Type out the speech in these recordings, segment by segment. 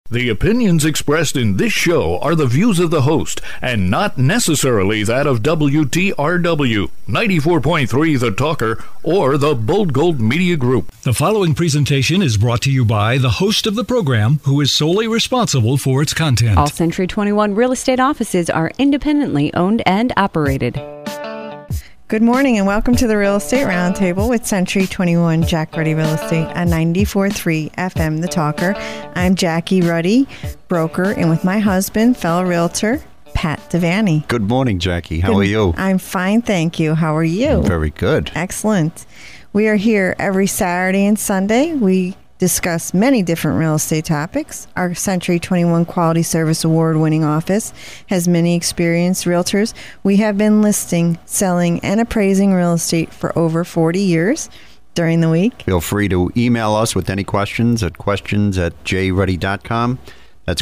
The opinions expressed in this show are the views of the host and not necessarily that of WTRW, 94.3 The Talker, or the Bold Gold Media Group. The following presentation is brought to you by the host of the program, who is solely responsible for its content. All Century 21 real estate offices are independently owned and operated. Good morning and welcome to the Real Estate Roundtable with Century 21 Jack Ruddy Real Estate on 94.3 FM The Talker. I'm Jackie Ruddy, broker, and with my husband, fellow realtor, Pat Devaney. Good morning, Jackie. How are you? I'm fine, thank you. How are you? Very good. Excellent. We are here every Saturday and Sunday. We discuss many different real estate topics. Our Century 21 Quality Service Award-winning office has many experienced realtors. We have been listing, selling, and appraising real estate for over 40 years during the week. Feel free to email us with any questions at questions@jruddy.com. That's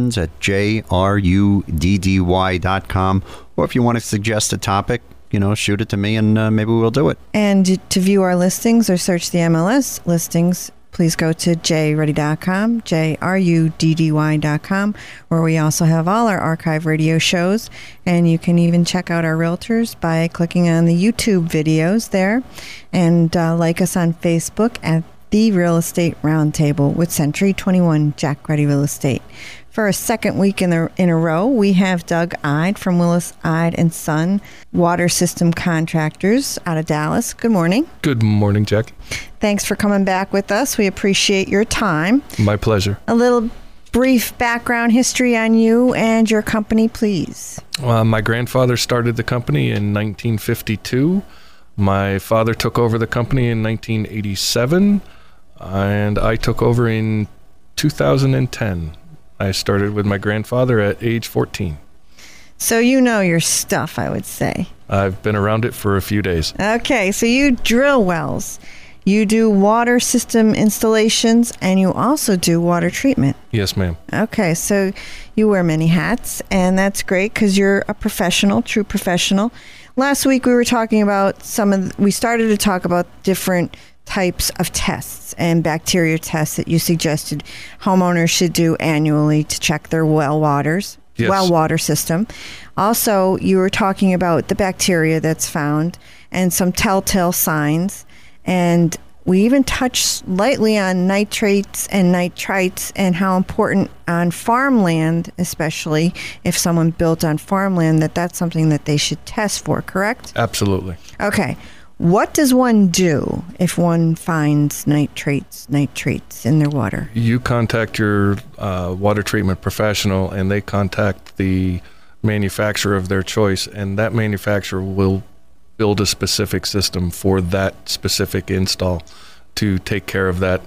questions@jruddy.com. Or if you want to suggest a topic, shoot it to me and maybe we'll do it. And to view our listings or search the MLS listings, please go to jruddy.com, jruddy.com, where we also have all our archive radio shows. And you can even check out our realtors by clicking on the YouTube videos there. And like us on Facebook at The Real Estate Roundtable with Century 21 Jack Ruddy Real Estate. For a second week in a row, we have Doug Ide from Willis Ide & Son Water System Contractors out of Dallas. Good morning. Good morning, Jack. Thanks for coming back with us. We appreciate your time. My pleasure. A little brief background history on you and your company, please. My grandfather started the company in 1952. My father took over the company in 1987, and I took over in 2010. I started with my grandfather at age 14. So you know your stuff, I would say. I've been around it for a few days. Okay, so you drill wells. You do water system installations, and you also do water treatment. Yes, ma'am. Okay, so you wear many hats, and that's great because you're a professional, true professional. Last week we were talking about we started to talk about different types of tests and bacteria tests that you suggested homeowners should do annually to check their well water system. Also, you were talking about the bacteria that's found and some telltale signs, and we even touched lightly on nitrates and nitrites and how important on farmland, especially if someone built on farmland, that's something that they should test for, correct? Absolutely. Okay. What does one do if one finds nitrates in their water? You contact your water treatment professional, and they contact the manufacturer of their choice, and that manufacturer will build a specific system for that specific install to take care of that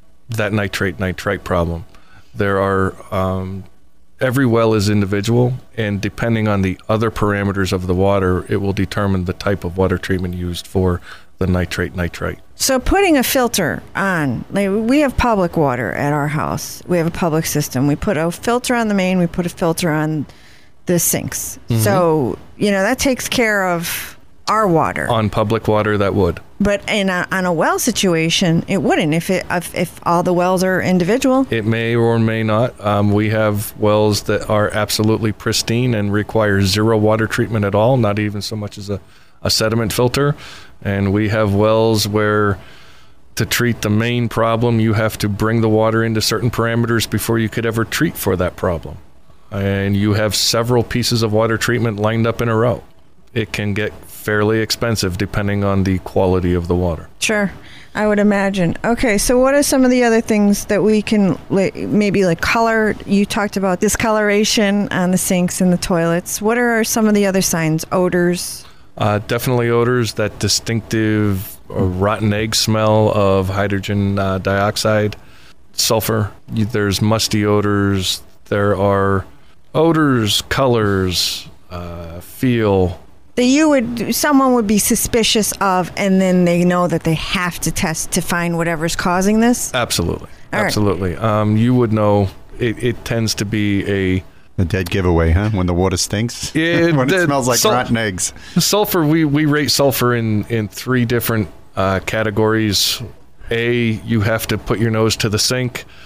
nitrite problem. There are every well is individual, and depending on the other parameters of the water, it will determine the type of water treatment used for the nitrite. So putting a filter on, we have public water at our house. We have a public system. We put a filter on the main, we put a filter on the sinks. Mm-hmm. So, that takes care of our water. On public water, that would. But on a well situation, it wouldn't if all the wells are individual. It may or may not. We have wells that are absolutely pristine and require zero water treatment at all, not even so much as a sediment filter. And we have wells where to treat the main problem, you have to bring the water into certain parameters before you could ever treat for that problem. And you have several pieces of water treatment lined up in a row. It can get fairly expensive depending on the quality of the water. Sure, I would imagine. Okay, so what are some of the other things that we can, maybe like color? You talked about discoloration on the sinks and the toilets. What are some of the other signs? Odors? Definitely odors, that distinctive rotten egg smell of hydrogen dioxide, sulfur. There's musty odors. There are odors, colors, feel. That someone would be suspicious of, and then they know that they have to test to find whatever's causing this? Absolutely. All Absolutely. Right. You would know it tends to be a dead giveaway, huh? When the water stinks? When it smells like rotten eggs. Sulfur, we rate sulfur in three different categories. A, you have to put your nose to the sink.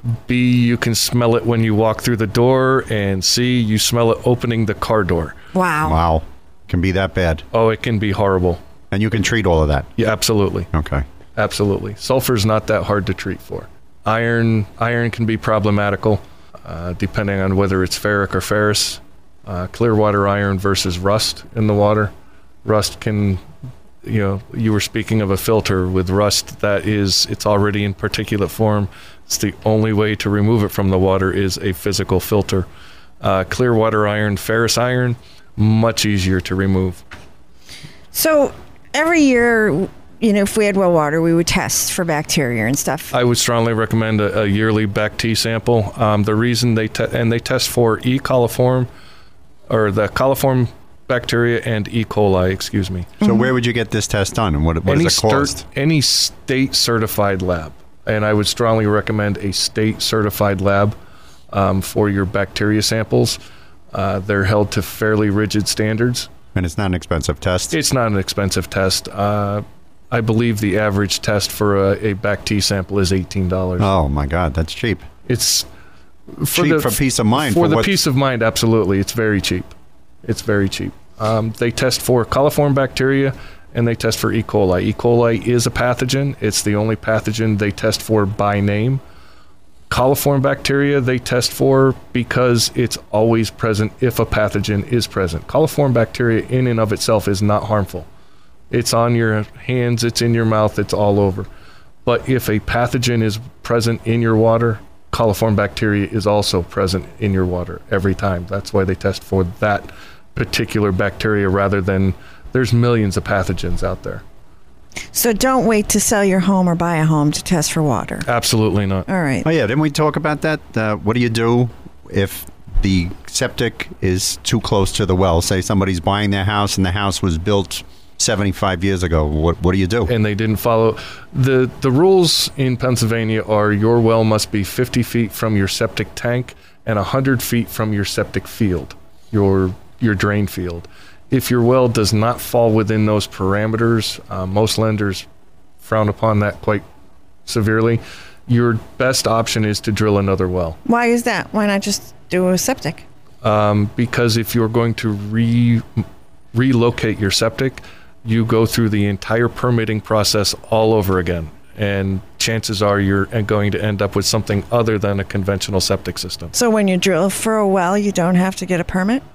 B, you can smell it when you walk through the door, and C, you smell it opening the car door. Wow. Wow. Can be that bad. Oh, it can be horrible. And you can treat all of that. Yeah, absolutely. Okay. Absolutely. Sulfur's not that hard to treat for. Iron can be problematical, depending on whether it's ferric or ferrous. Clear water iron versus rust in the water. Rust can, you were speaking of a filter. With rust, it's already in particulate form. It's the only way to remove it from the water is a physical filter. Clear water iron, ferrous iron, much easier to remove. So every year, if we had well water, we would test for bacteria and stuff. I would strongly recommend a yearly BACT sample. The reason they test for E. coliform, or the coliform bacteria, and E. coli, excuse me. So where would you get this test done, and what does it cost? Any state certified lab. And I would strongly recommend a state certified lab for your bacteria samples. They're held to fairly rigid standards. And it's not an expensive test? It's not an expensive test. I believe the average test for a BACT sample is $18. Oh my God, that's cheap. It's cheap for peace of mind. For the peace of mind, absolutely. It's very cheap. It's very cheap. They test for coliform bacteria, and they test for E. coli. E. coli is a pathogen. It's the only pathogen they test for by name. Coliform bacteria they test for because it's always present if a pathogen is present. Coliform bacteria in and of itself is not harmful. It's on your hands, it's in your mouth, it's all over. But if a pathogen is present in your water, coliform bacteria is also present in your water every time. That's why they test for that particular bacteria rather than, there's millions of pathogens out there. So don't wait to sell your home or buy a home to test for water. Absolutely not. All right. Oh yeah, didn't we talk about that? What do you do if the septic is too close to the well? Say somebody's buying their house and the house was built 75 years ago. What do you do? And they didn't follow. The rules in Pennsylvania are your well must be 50 feet from your septic tank and 100 feet from your septic field, your drain field. If your well does not fall within those parameters, most lenders frown upon that quite severely. Your best option is to drill another well. Why is that? Why not just do a septic? Because if you're going to relocate your septic, you go through the entire permitting process all over again. And chances are you're going to end up with something other than a conventional septic system. So when you drill for a well, you don't have to get a permit?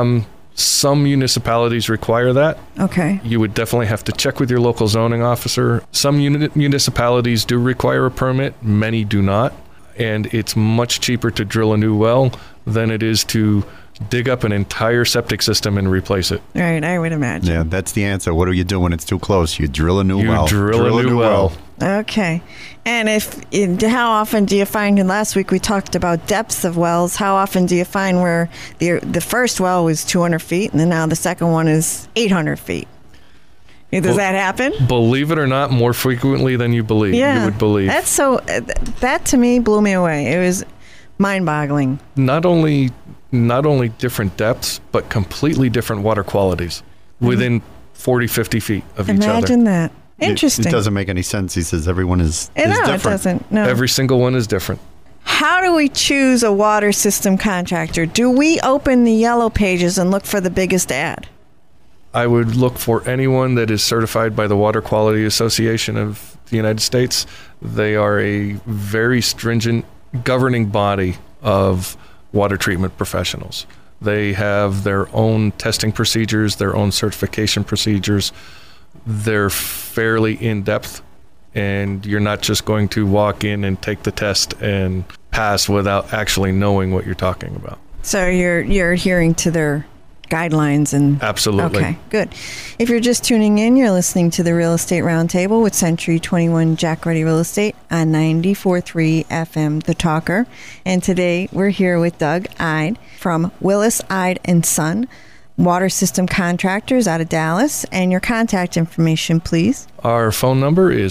Some municipalities require that. Okay. You would definitely have to check with your local zoning officer. Some municipalities do require a permit, many do not. And it's much cheaper to drill a new well than it is to dig up an entire septic system and replace it. Right, I would imagine. Yeah, that's the answer. What do you do when it's too close? You drill a new well. You drill a new well. Okay. And how often do you find, and last week we talked about depths of wells, how often do you find where the first well was 200 feet and then now the second one is 800 feet? Does that happen? Believe it or not, more frequently than you believe. Yeah. You would believe. That to me blew me away. It was mind-boggling. Not only different depths, but completely different water qualities within 40, 50 feet of each other. Imagine that. Interesting. It doesn't make any sense. He says everyone is different. It doesn't. No. Every single one is different. How do we choose a water system contractor? Do we open the yellow pages and look for the biggest ad? I would look for anyone that is certified by the Water Quality Association of the United States. They are a very stringent governing body of water treatment professionals. They have their own testing procedures, their own certification procedures. They're fairly in-depth, and you're not just going to walk in and take the test and pass without actually knowing what you're talking about. So you're adhering to their guidelines and absolutely. Okay, good. If you're just tuning in, you're listening to the Real Estate Roundtable with Century 21 Jack Ruddy Real Estate on 94.3 FM The Talker. And today we're here with Doug Ide from Willis Ide and Son, water system contractors out of Dallas. And your contact information, please. Our phone number is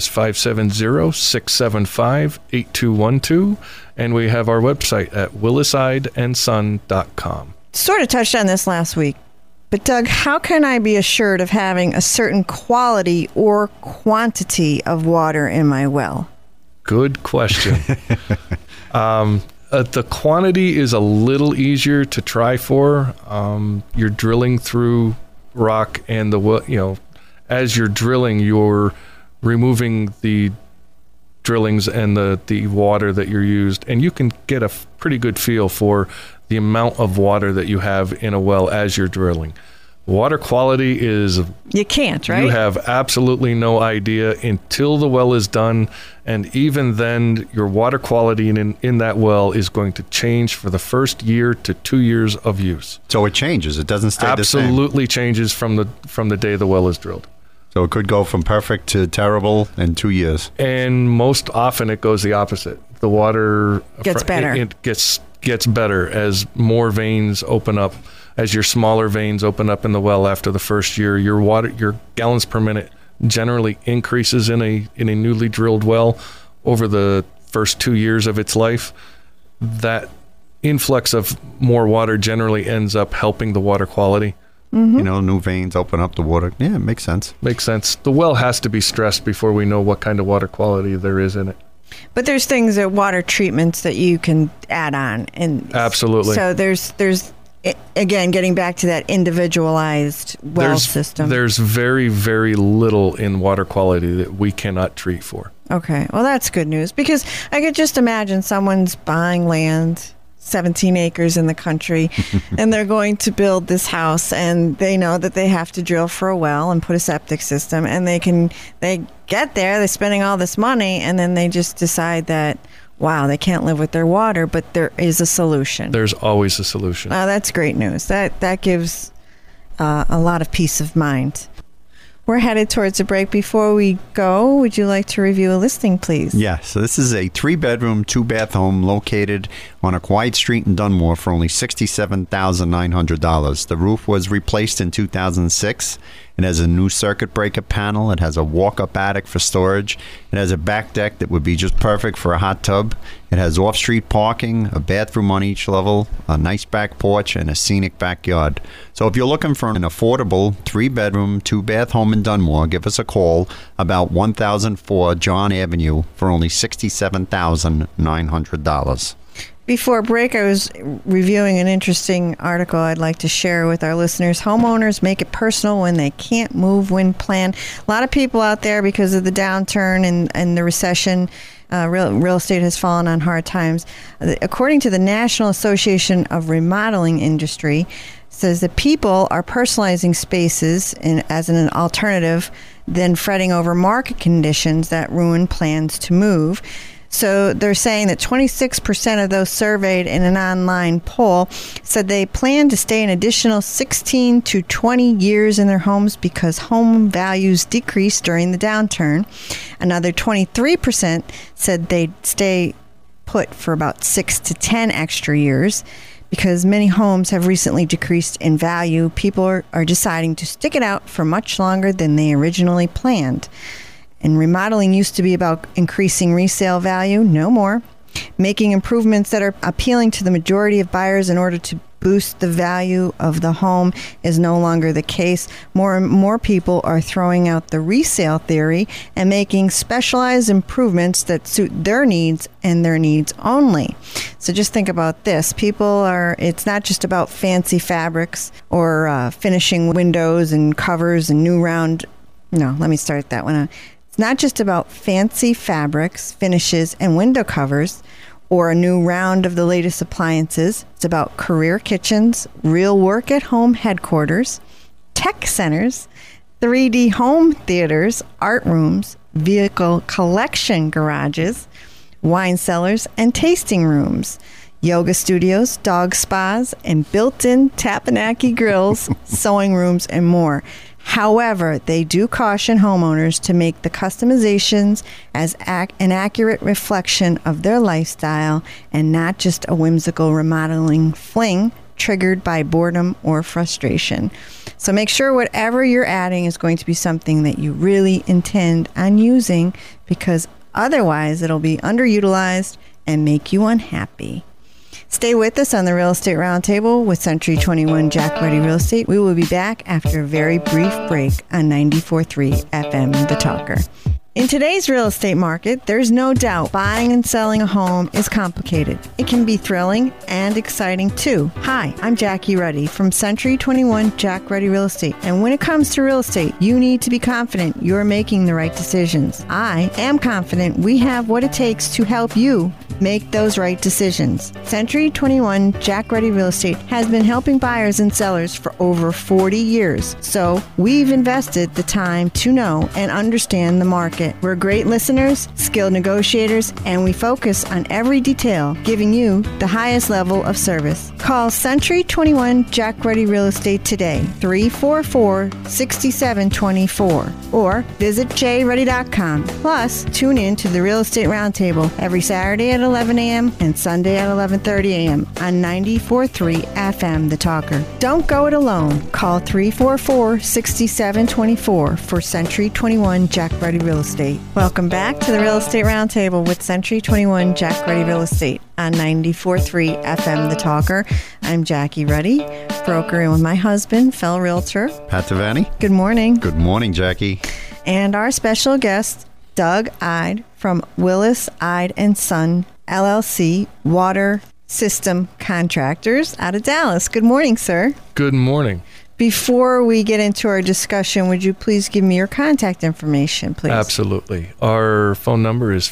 570-675-8212, and we have our website at willisideandson.com. Sort of touched on this last week, but Doug, how can I be assured of having a certain quality or quantity of water in my well? Good question. The quantity is a little easier to try for. You're drilling through rock, and as you're drilling, you're removing the drillings and the water that you're used, and you can get a pretty good feel for the amount of water that you have in a well as you're drilling. Water quality is... You can't, right? You have absolutely no idea until the well is done, and even then, your water quality in that well is going to change for the first year to 2 years of use. So it changes. It doesn't stay the same. Absolutely changes from the day the well is drilled. So it could go from perfect to terrible in 2 years. And most often it goes the opposite. The water gets better. It gets better as more veins open up. As your smaller veins open up in the well after the first year, your gallons per minute generally increases in a newly drilled well over the first 2 years of its life. That influx of more water generally ends up helping the water quality. Mm-hmm. New veins open up the water. Yeah, it makes sense. Makes sense. The well has to be stressed before we know what kind of water quality there is in it. But there's things that water treatments that you can add on, and absolutely. So there's again, getting back to that individualized well system. There's very, very little in water quality that we cannot treat for. Okay, well that's good news, because I could just imagine someone's buying land, 17 acres in the country, and they're going to build this house, and they know that they have to drill for a well and put a septic system, and they get there, they're spending all this money, and then they just decide that, wow, they can't live with their water, but there is a solution. There's always a solution. That's great news. That gives a lot of peace of mind. We're headed towards a break. Before we go, would you like to review a listing, please? Yeah, so this is a 3-bedroom, 2-bath home located on a quiet street in Dunmore for only $67,900. The roof was replaced in 2006. It has a new circuit breaker panel. It has a walk-up attic for storage. It has a back deck that would be just perfect for a hot tub. It has off-street parking, a bathroom on each level, a nice back porch, and a scenic backyard. So if you're looking for an affordable 3-bedroom, 2-bath home in Dunmore, give us a call about 1004 John Avenue for only $67,900. Before break, I was reviewing an interesting article I'd like to share with our listeners. Homeowners make it personal when they can't move when planned. A lot of people out there, because of the downturn and the recession, real estate has fallen on hard times. According to the National Association of Remodeling Industry, says that people are personalizing spaces as an alternative than fretting over market conditions that ruin plans to move. So they're saying that 26% of those surveyed in an online poll said they plan to stay an additional 16 to 20 years in their homes because home values decreased during the downturn. Another 23% said they'd stay put for about 6 to 10 extra years. Because many homes have recently decreased in value, people are deciding to stick it out for much longer than they originally planned. And remodeling used to be about increasing resale value, no more. Making improvements that are appealing to the majority of buyers in order to boost the value of the home is no longer the case. More and more people are throwing out the resale theory and making specialized improvements that suit their needs and their needs only. So just think about this. It's not just about fancy fabrics or finishing windows and covers and let me start that one out. Not just about fancy fabrics, finishes, and window covers, or a new round of the latest appliances. It's about career kitchens, real work at home headquarters, tech centers, 3D home theaters, art rooms, vehicle collection garages, wine cellars, and tasting rooms, yoga studios, dog spas, and built-in Tapanaki grills, sewing rooms, and more. However, they do caution homeowners to make the customizations as an accurate reflection of their lifestyle and not just a whimsical remodeling fling triggered by boredom or frustration. So make sure whatever you're adding is going to be something that you really intend on using, because otherwise it'll be underutilized and make you unhappy. Stay with us on the Real Estate Roundtable with Century 21 Jack Ready Real Estate. We will be back after a very brief break on 94.3 FM The Talker. In today's real estate market, there's no doubt buying and selling a home is complicated. It can be thrilling and exciting too. Hi, I'm Jackie Ruddy from Century 21 Jack Ruddy Real Estate. And when it comes to real estate, you need to be confident you're making the right decisions. I am confident we have what it takes to help you make those right decisions. Century 21 Jack Ruddy Real Estate has been helping buyers and sellers for over 40 years. So we've invested the time to know and understand the market. We're great listeners, skilled negotiators, and we focus on every detail, giving you the highest level of service. Call Century 21 Jack Ruddy Real Estate today, 344-6724, or visit jruddy.com. Plus, tune in to the Real Estate Roundtable every Saturday at 11 a.m. and Sunday at 11:30 a.m. on 94.3 FM, The Talker. Don't go it alone. Call 344-6724 for Century 21 Jack Ruddy Real Estate. Welcome back to the Real Estate Roundtable with Century 21 Jack Ruddy Real Estate on 94.3 FM, The Talker. I'm Jackie Ruddy, broker, and with my husband, fellow realtor, Pat Devaney. Good morning. Good morning, Jackie. And our special guest, Doug Ide from Willis Ide & Son, LLC, Water System Contractors out of Dallas. Good morning, sir. Good morning. Before we get into our discussion, would you please give me your contact information, please? Absolutely. Our phone number is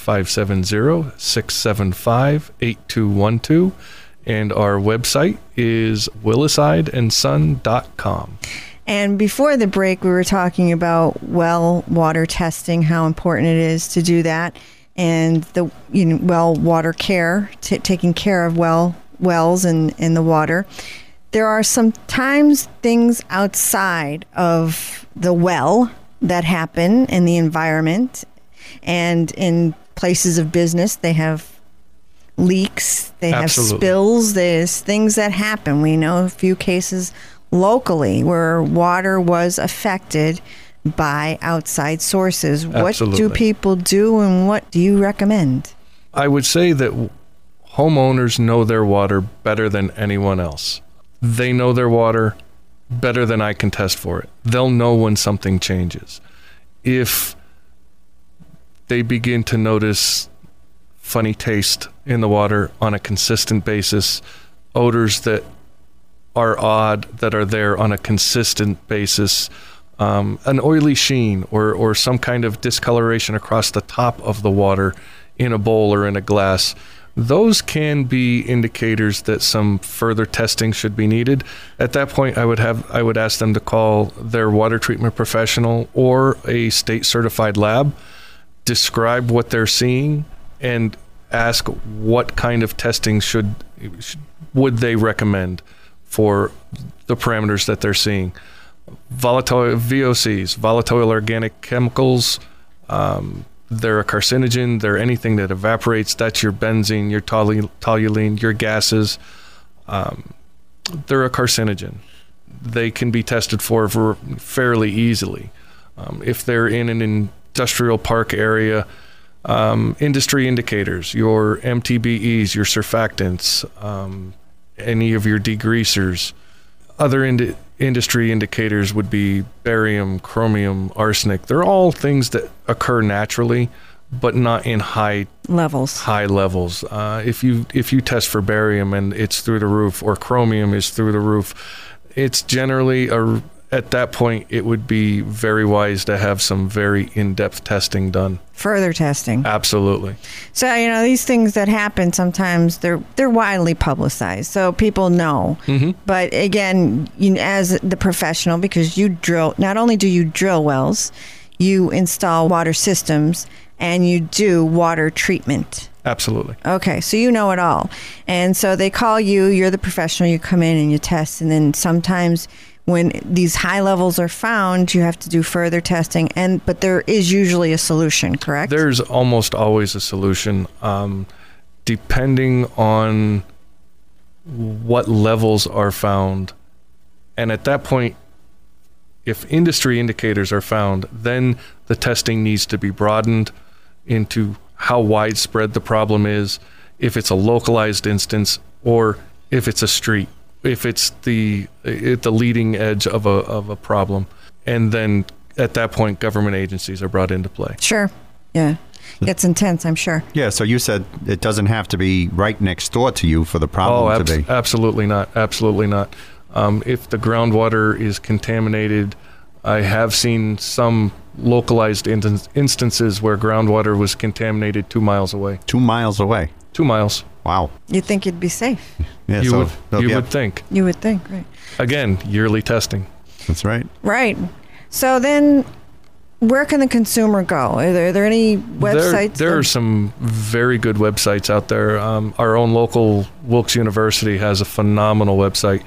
570-675-8212, and our website is willisidandson.com. And before the break, we were talking about well water testing, how important it is to do that, and the well water care, taking care of wells and the water. There are sometimes things outside of the well that happen in the environment, and in places of business, they have leaks, they have spills, there's things that happen. We know a few cases locally where water was affected by outside sources. Absolutely. What do people do, and what do you recommend? I would say that homeowners know their water better than anyone else. They know their water better than I can test for it. They'll know when something changes. If they begin to notice funny taste in the water on a consistent basis, odors that are odd that are there on a consistent basis, an oily sheen or some kind of discoloration across the top of the water in a bowl or in a glass, those can be indicators that some further testing should be needed. At that point, I would ask them to call their water treatment professional or a state certified lab, describe what they're seeing, and ask what kind of testing would they recommend for the parameters that they're seeing. Volatile VOCs, volatile organic chemicals, they're a carcinogen, they're anything that evaporates. That's your benzene, your toluene, your gases. They're a carcinogen. They can be tested for fairly easily. If they're in an industrial park area, industry indicators, your MTBEs, your surfactants, any of your degreasers. Other industry indicators would be barium, chromium, arsenic. They're all things that occur naturally, but not in high levels. If you test for barium and it's through the roof, or chromium is through the roof, it's generally at that point, it would be very wise to have some very in-depth testing done. Further testing. Absolutely. So, these things that happen sometimes, they're widely publicized, so people know. Mm-hmm. But again, as the professional, because not only do you drill wells, you install water systems, and you do water treatment. Absolutely. Okay, so you know it all. And so they call you, you're the professional, you come in and you test, and then sometimes when these high levels are found, you have to do further testing, but there is usually a solution, correct? There's almost always a solution, depending on what levels are found. And at that point, if industry indicators are found, then the testing needs to be broadened into how widespread the problem is, if it's a localized instance, or if it's a street. If it's the leading edge of a problem, and then at that point, government agencies are brought into play. Sure. Yeah. It's intense, I'm sure. Yeah, so you said it doesn't have to be right next door to you for the problem to be. Absolutely not. Absolutely not. If the groundwater is contaminated, I have seen some localized instances where groundwater was contaminated 2 miles away. 2 miles away. 2 miles. Wow. You'd think you'd be safe. Yeah, You so would think. You would think, right. Again, yearly testing. That's right. Right. So then, where can the consumer go? Are there any websites? There are some very good websites out there. Our own local Wilkes University has a phenomenal website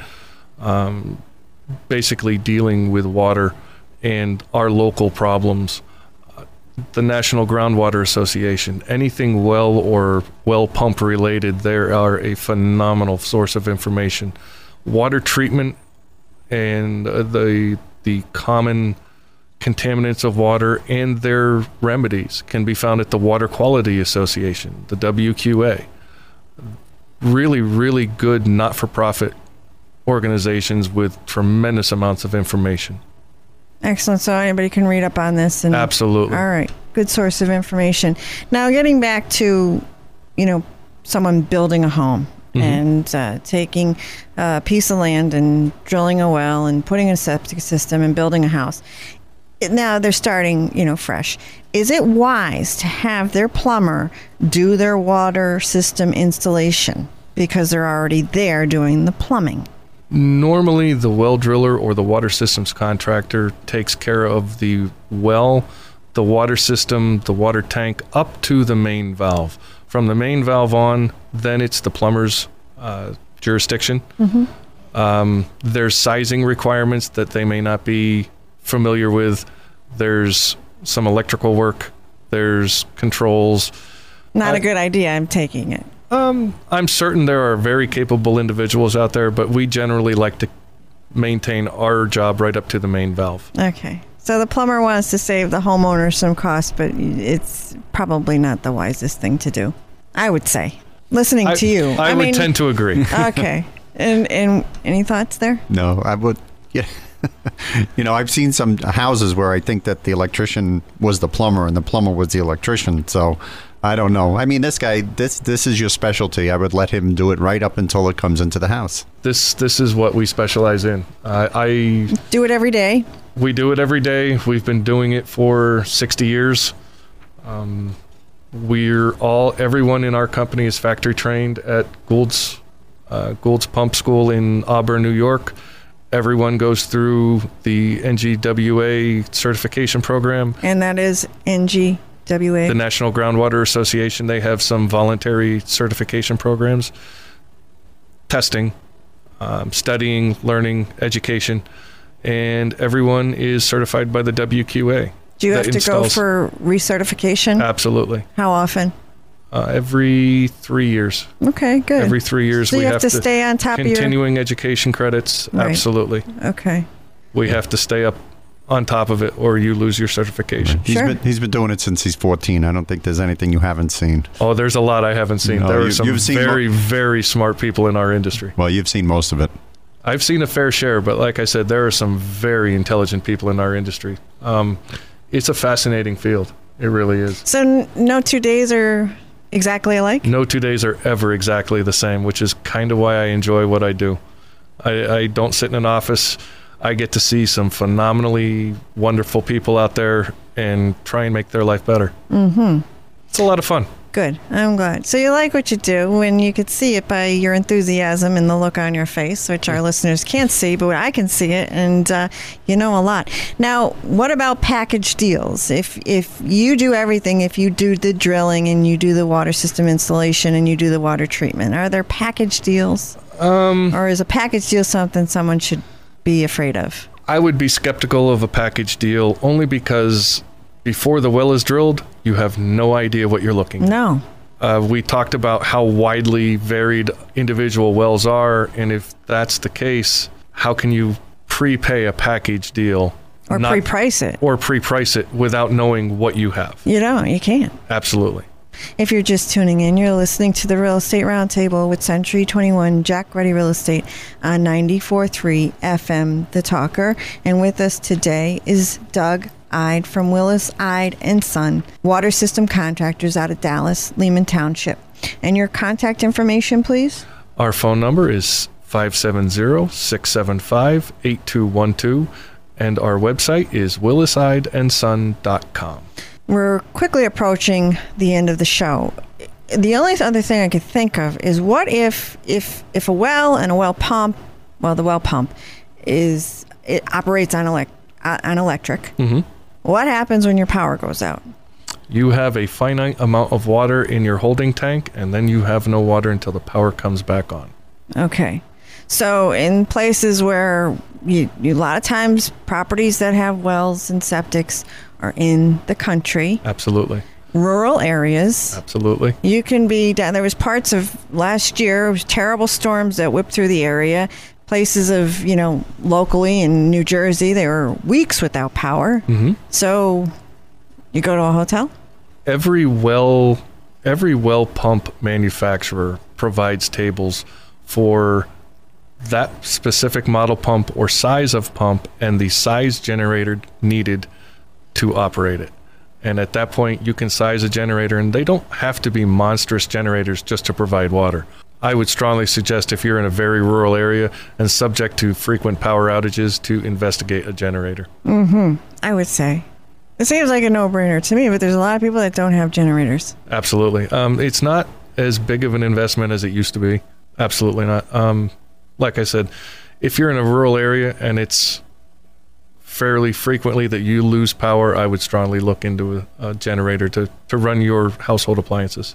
basically dealing with water and our local problems. The National Groundwater Association, anything well or well pump related, they are a phenomenal source of information. Water treatment and the common contaminants of water and their remedies can be found at the Water Quality Association, the WQA. Really, really good not-for-profit organizations with tremendous amounts of information. Excellent. So anybody can read up on this. And Absolutely. All right. Good source of information. Now, getting back to, someone building a home and taking a piece of land and drilling a well and putting a septic system and building a house. Now they're starting, fresh. Is it wise to have their plumber do their water system installation because they're already there doing the plumbing? Normally, the well driller or the water systems contractor takes care of the well, the water system, the water tank, up to the main valve. From the main valve on, then it's the plumber's jurisdiction. There's sizing requirements that they may not be familiar with. There's some electrical work. There's controls. Not a good idea, I'm taking it. I'm certain there are very capable individuals out there, but we generally like to maintain our job right up to the main valve. Okay. So the plumber wants to save the homeowner some cost, but it's probably not the wisest thing to do, I would say. Listening to you. I would tend to agree. Okay. And any thoughts there? No, I would. Yeah. I've seen some houses where I think that the electrician was the plumber and the plumber was the electrician. So I don't know. I mean, this guy, this is your specialty. I would let him do it right up until it comes into the house. This is what we specialize in. I do it every day. We do it every day. We've been doing it for 60 years. Everyone in our company is factory trained at Gould's Pump School in Auburn, New York. Everyone goes through the NGWA certification program. And that is NGWA? The National Groundwater Association. They have some voluntary certification programs. Testing, studying, learning, education. And everyone is certified by the WQA. Do you have to go for recertification? Absolutely. How often? Every 3 years. Okay, good. Every 3 years. So we have to stay on top of your... Continuing education credits, right. Absolutely. Okay. We have to stay up on top of it or you lose your certification. Right. He's been doing it since he's 14. I don't think there's anything you haven't seen. Oh, there's a lot I haven't seen. There are some very, very smart people in our industry. Well, you've seen most of it. I've seen a fair share, but like I said, there are some very intelligent people in our industry. It's a fascinating field. It really is. So no 2 days are exactly alike? No 2 days are ever exactly the same, which is kind of why I enjoy what I do. I don't sit in an office. I get to see some phenomenally wonderful people out there and try and make their life better. It's a lot of fun. Good. I'm glad. So you like what you do, and you could see it by your enthusiasm and the look on your face, which our listeners can't see, but I can see it, and you know a lot. Now, what about package deals? If you do everything, if you do the drilling and you do the water system installation and you do the water treatment, are there package deals? Or is a package deal something someone should be afraid of? I would be skeptical of a package deal only because before the well is drilled, you have no idea what you're looking at. No. We talked about how widely varied individual wells are, and if that's the case, how can you prepay a package deal? Or pre-price it. Or pre-price it without knowing what you have. You can't. Absolutely. If you're just tuning in, you're listening to the Real Estate Roundtable with Century 21 Jack Ready Real Estate on 94.3 FM, The Talker. And with us today is Doug Ide from Willis Ide & Son, water system contractors out of Dallas, Lehman Township. And your contact information, please? Our phone number is 570-675-8212, and our website is willisidandson.com. We're quickly approaching the end of the show. The only other thing I could think of is what if a well and a well pump, well, the well pump operates on electric. Mm-hmm. What happens when your power goes out? You have a finite amount of water in your holding tank, and then you have no water until the power comes back on. Okay. So in places where a lot of times properties that have wells and septics are in the country. Absolutely. Rural areas. Absolutely. You can be down. There was parts of last year, terrible storms that whipped through the area. Places of, locally in New Jersey, they were weeks without power. Mm-hmm. So you go to a hotel? Every well pump manufacturer provides tables for that specific model pump or size of pump and the size generator needed to operate it. And at that point, you can size a generator, and they don't have to be monstrous generators just to provide water. I would strongly suggest, if you're in a very rural area and subject to frequent power outages, to investigate a generator. Mm-hmm. I would say. It seems like a no-brainer to me, but there's a lot of people that don't have generators. Absolutely. It's not as big of an investment as it used to be. Absolutely not. Like I said, if you're in a rural area and it's fairly frequently that you lose power, I would strongly look into a generator to run your household appliances.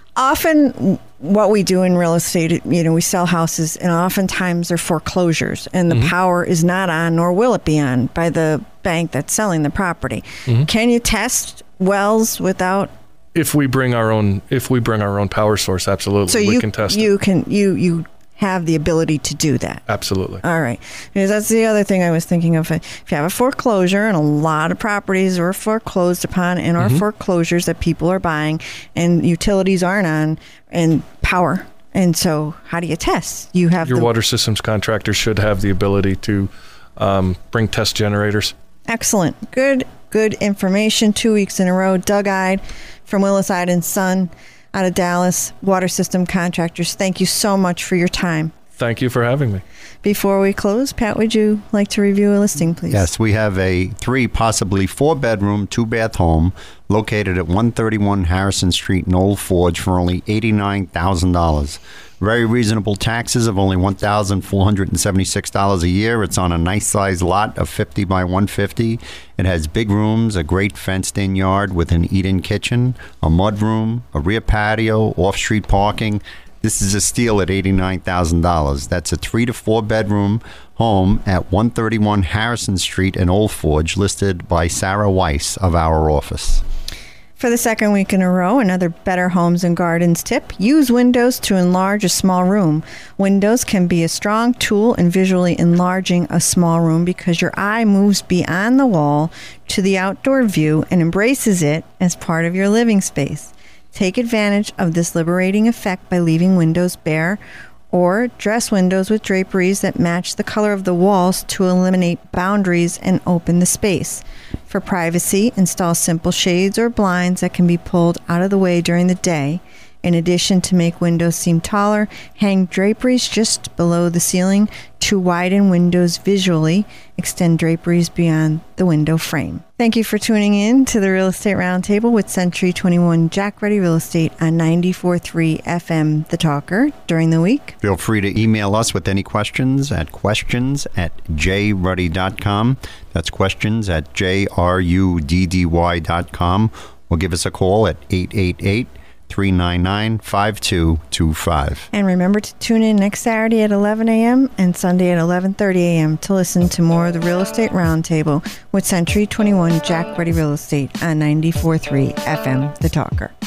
Often what we do in real estate, we sell houses, and oftentimes they're foreclosures, and the power is not on, nor will it be on, by the bank that's selling the property. Mm-hmm. Can you test wells without? If we bring our own power source, absolutely, so we can test it. You have the ability to do that. Absolutely. All right. Because that's the other thing I was thinking of. If you have a foreclosure, and a lot of properties are foreclosed upon and are foreclosures that people are buying, and utilities aren't on, and power. And so how do you test? You have your water systems contractor should have the ability to bring test generators. Excellent. Good information. 2 weeks in a row. Doug Ide from Willis Ide & Son out of Dallas, water system contractors. Thank you so much for your time. Thank you for having me. Before we close, Pat, would you like to review a listing, please? Yes, we have a 3, possibly 4-bedroom, 2-bath home located at 131 Harrison Street in Old Forge for only $89,000. Very reasonable taxes of only $1,476 a year. It's on a nice sized lot of 50 by 150. It has big rooms, a great fenced-in yard with an eat-in kitchen, a mud room, a rear patio, off-street parking. This is a steal at $89,000. That's a 3 to 4 bedroom home at 131 Harrison Street in Old Forge, listed by Sarah Weiss of our office. For the second week in a row, another Better Homes and Gardens tip: use windows to enlarge a small room. Windows can be a strong tool in visually enlarging a small room because your eye moves beyond the wall to the outdoor view and embraces it as part of your living space. Take advantage of this liberating effect by leaving windows bare, or dress windows with draperies that match the color of the walls to eliminate boundaries and open the space. For privacy, install simple shades or blinds that can be pulled out of the way during the day. In addition, to make windows seem taller, hang draperies just below the ceiling to widen windows visually. Extend draperies beyond the window frame. Thank you for tuning in to the Real Estate Roundtable with Century 21 Jack Ready Real Estate on 94.3 FM, The Talker, during the week. Feel free to email us with any questions at questions@jruddy.com. That's questions@jruddy.com. Or give us a call at 888-399-5225. And remember to tune in next Saturday at 11 a.m. and Sunday at 11:30 a.m. to listen to more of the Real Estate Roundtable with Century 21 Jack Ready Real Estate on 94.3 FM, The Talker.